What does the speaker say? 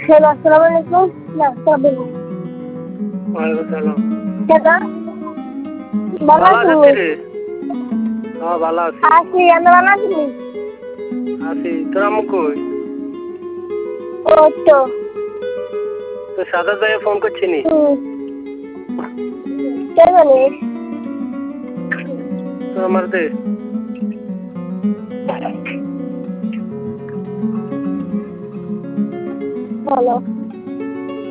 Hello, আসসালামু আলাইকুম। না, সবেন। ওয়ালাইকুম সালাম। কেডা? ভালো ভালো আছো? আছিস রে? হ্যাঁ ভালো আছি। আছি, আমি ভালো আছি। আছি। তোর আম্মু কই? ও তো। তো সাদা ভাইয়া ফোন করছিনি? কে জানে? তো আমার দে। ভালো।